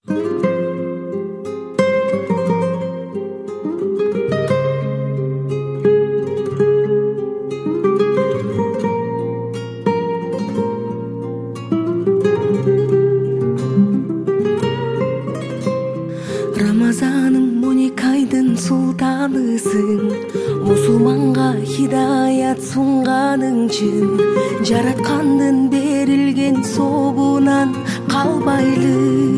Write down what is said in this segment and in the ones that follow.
Рамазаным 12 айдын султанысың, мусулманга хидаят сунганың чын, жараткандын берилген собунан калбайлы.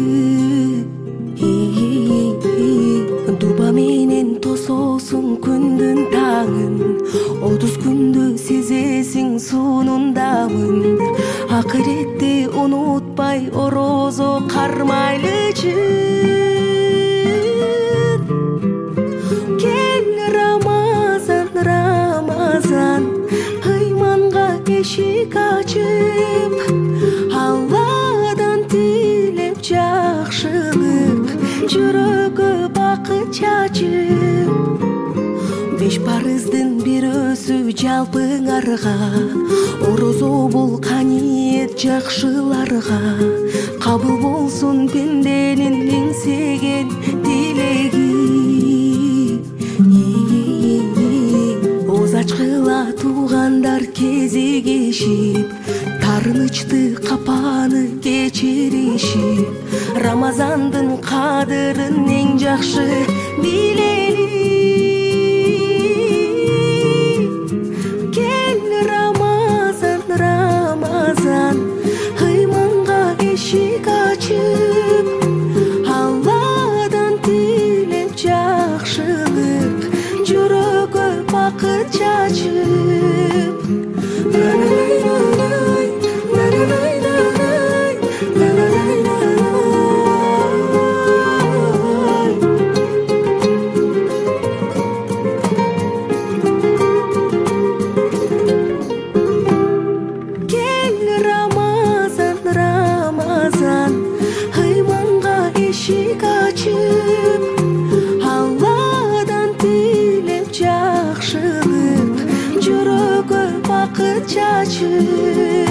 Дуба менен тососуң күндүн таңын, 30 күндү сезесиң суунун дамын, акыретти унутпай орозо кармайлычы. Рамазан, ыйманга эшик ачып, Алладан тилеп жакшылык, жүрөгкө бакыт чачып. 5 парыздын бирөөсү жалпыңарга, орозо бул каниет жакшыларга, кабыл болсун пенденин эңсеген тилеги. Ачкыла туугандар кезигишип, тарынычты капаны кечиришип, Рамазандын кадырын эң жакшы билели. Кел Рамазан, Рамазан, ыйманга эшик ачып, Алладан тилеп жакшылык, жүрөгкө бакыт чачып. Кел Рамазан, Рамазан, ыйманга эшик ачып, Алладан тилеп жакшылык, жүрөгкө бакыт чачып.